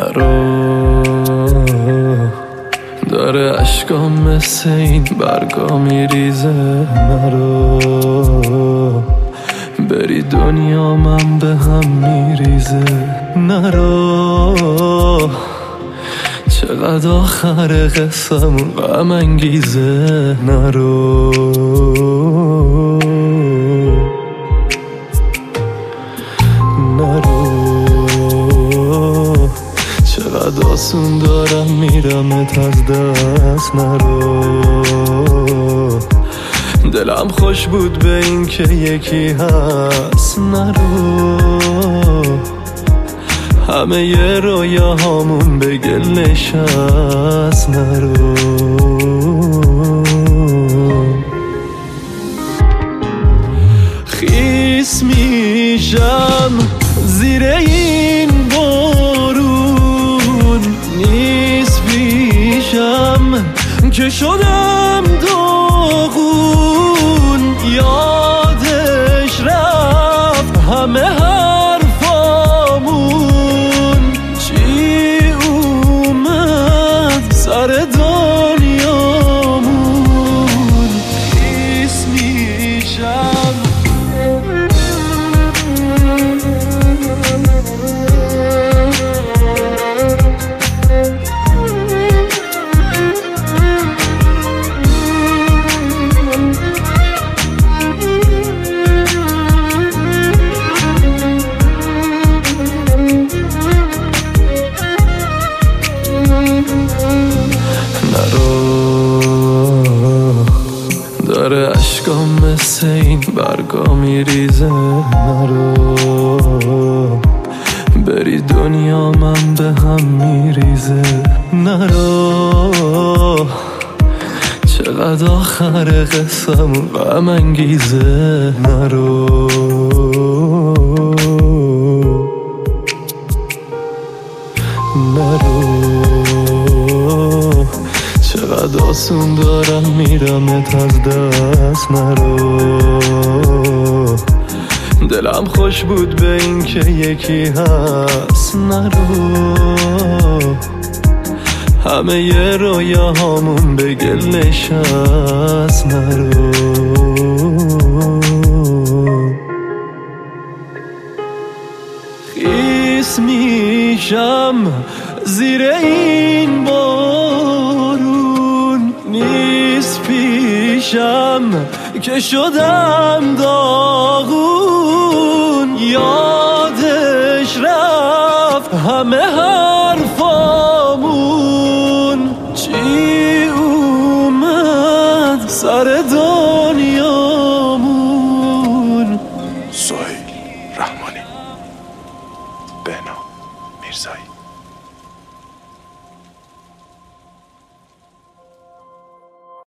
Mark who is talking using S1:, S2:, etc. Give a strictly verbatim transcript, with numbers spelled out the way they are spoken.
S1: نرو، داره عشقام مثل این برگا میریزه. نرو، بری دنیا من به هم میریزه. نرو، چقدر آخر قصمون غم انگیزه. نرو، نرو، چقدر آسون دارم میرمت از دست. نرو، دلم خوش بود به این که یکی هست. نرو، همه ی رویاهامون به گل نشست. نرو، خیس میشم زیر این بارون، نیست پیشم که شدم داغون. یادش رفت همه حرفامون، چی اومد سر دنیامون. خیس میشم داره عشقام مثل این برگا میریزه. نرو، بری دنیا من به هم میریزه. نرو، چقدر آخر قصمون غم انگیزه. نرو، نرو، چقدر آسون دارم میرمت از دست. نرو، دلم خوش بود به این که یکی هست. نرو، همه ی رویاهامون به گل نشست. نرو، خیس میشم زیر این بارون، نیست پیشم که شدم داغون. یادش رفت همه حرفامون، چی اومد سر دنیامون.
S2: سهیل رحمانی، بهنام میرزایی.